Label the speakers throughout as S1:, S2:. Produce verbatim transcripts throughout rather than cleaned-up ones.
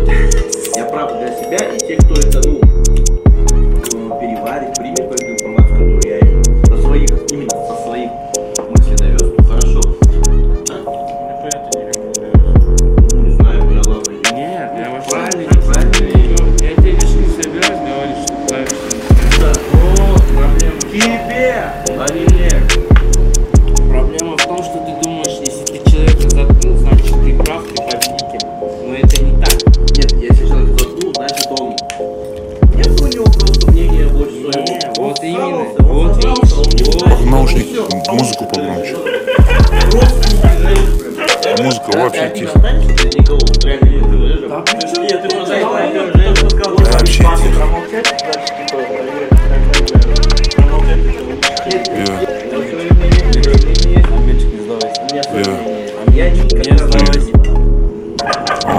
S1: Я прав для себя и те, кто это, ну, переварит, примет эту информацию, которую я им со своих, именно со своих мыслей довез, ну хорошо. Да? Ну, не знаю, я главное.
S2: Нет, я вообще
S1: Правильно, правильно.
S2: Я тебе лишь не собираюсь говорить, что правильно.
S1: Да, вот проблема в тебе, а не мне.
S2: Проблема в том, что ты думаешь, если ты человека заткнул, значит ты прав, ты победитель. Но это не так.
S1: Нет, если человек заткнул, значит он... Нет у него просто мнение больше своего.
S2: Не,
S1: Он
S2: вот именно,
S1: срался, он
S2: вот
S1: срался, он не
S2: видишь,
S1: знает,
S3: в наушник
S1: что он всё.
S3: музыку погромче.
S1: Родственники, знаешь, прям.
S3: Музыка
S1: Когда
S3: вообще
S1: ты один
S3: тихо.
S1: останешься, ты никого реально не выживешь.
S2: Да при чём
S1: Нет, ты
S2: тут
S1: просто
S2: это?
S1: знаешь, первый же сказал,
S3: Да, вообще тихо.
S4: Промолчать, дальше типа проверить, как бы промолчать, это лучше.
S3: Я,
S1: свое мнение, свое мнение.
S4: Мальчик, не сдавайся.
S1: У меня свое
S3: Я.
S1: мнение. Я никогда
S4: Не сдавайся.
S3: а.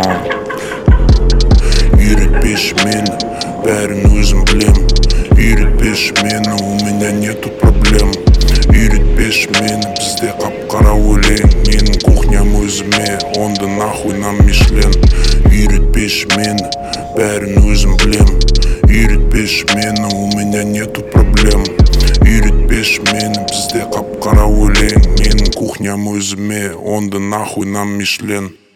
S3: Yürüt peşimden, бәрін өзім білем. Yürüt peşimden, у меня нету проблем. Yürüt peşimden, бізде қап-қара өлең. Менің кухням өзіме, онда нахуй нам Мишлен. Yürüt peşimden, бәрін өзім білем. Yürüt peşimden, у меня нету проблем. Yürüt peşimden, бізде қап-қара өлең. Менің кухням өзіме, онда нахуй нам Мишлен.